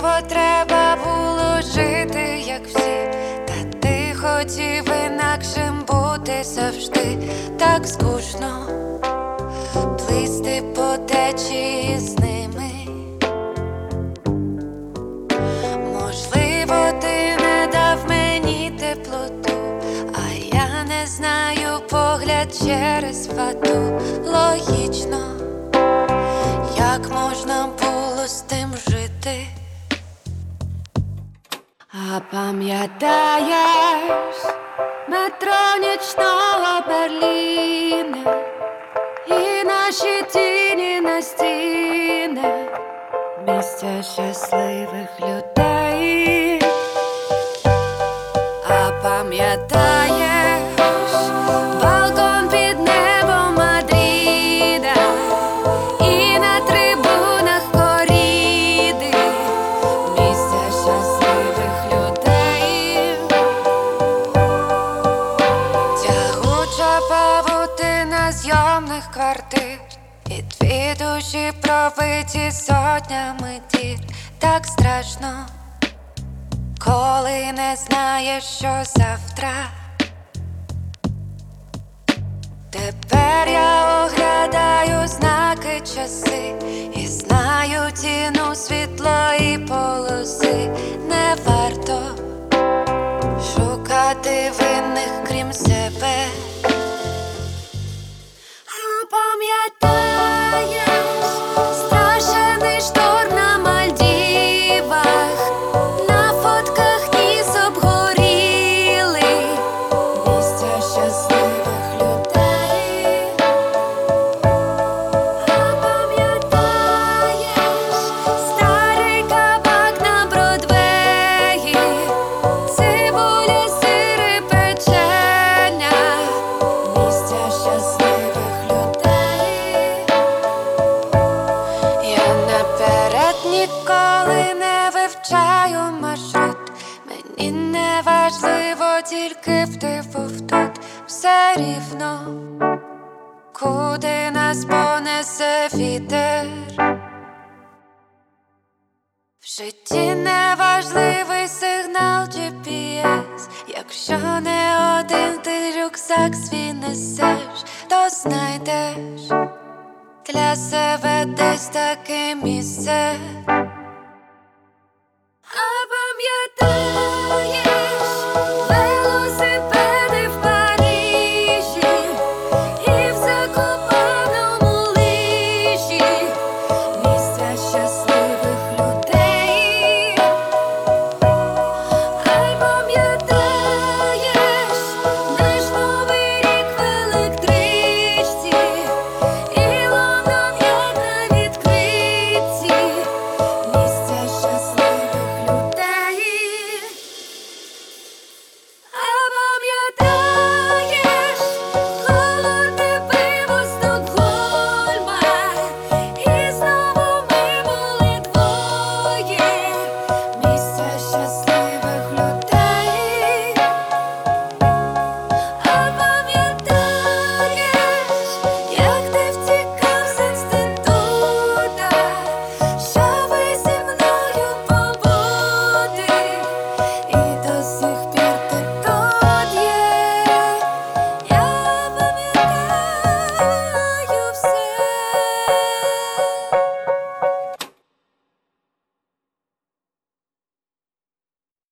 Можливо, треба було жити, як всі, та ти хотів інакшим бути завжди. Так скучно плисти по течії з ними. Можливо, ти не дав мені теплоту, а я не знаю погляд через фату. Логічно, як можна було з тим жити? А пам'ятаєш метро нічного Берліна і наші тіні на стінах, місця щасливих людей. А пам'ятаєш балкон під небом Мадріда і на трибунах коріди, місця щасливих людей. Тягуча павутина зйомних квартир і дві душі пробиті сотнями дір. Так страшно, коли не знаєш, що завтра. Тепер я оглядаю знаки часи і знаю ціну світлої полоси. Не варто шукати винних крім себе. А пам'ятаєш страшенний шторм на Мальдівах, на фотках ніс обгоріли, місця щасливих людей. А пам'ятаєш старий кабак на Бродвеї, цибуля, сири, печення, місця щасливих людей. Я наперед ніколи не вивчаю маршрут, мені не важливо, тільки втипав тут. Все рівно, куди нас понесе вітер. В житті не важливий сигнал GPS, якщо не один ти рюкзак свій несеш, то знайдеш для себе десь таке місце. А пам'ятай